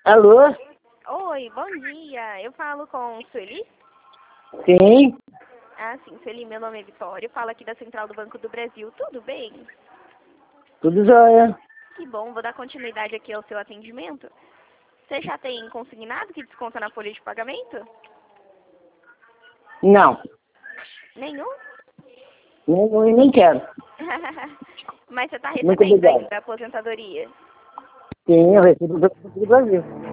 Alô? Oi, bom dia. Eu falo com Sueli? Sim, Ah, sim, Sueli, meu nome é Vitória. Eu falo aqui da Central do Banco do Brasil. Tudo bem? tudo jóia. Que bom, vou dar continuidade aqui ao seu atendimento. Você já tem consignado que desconta na folha de pagamento? Não, Nenhum? nem quero. Mas você está Muito recebendo obrigado. ainda a aposentadoria? Sim, eu recebo do Brasil.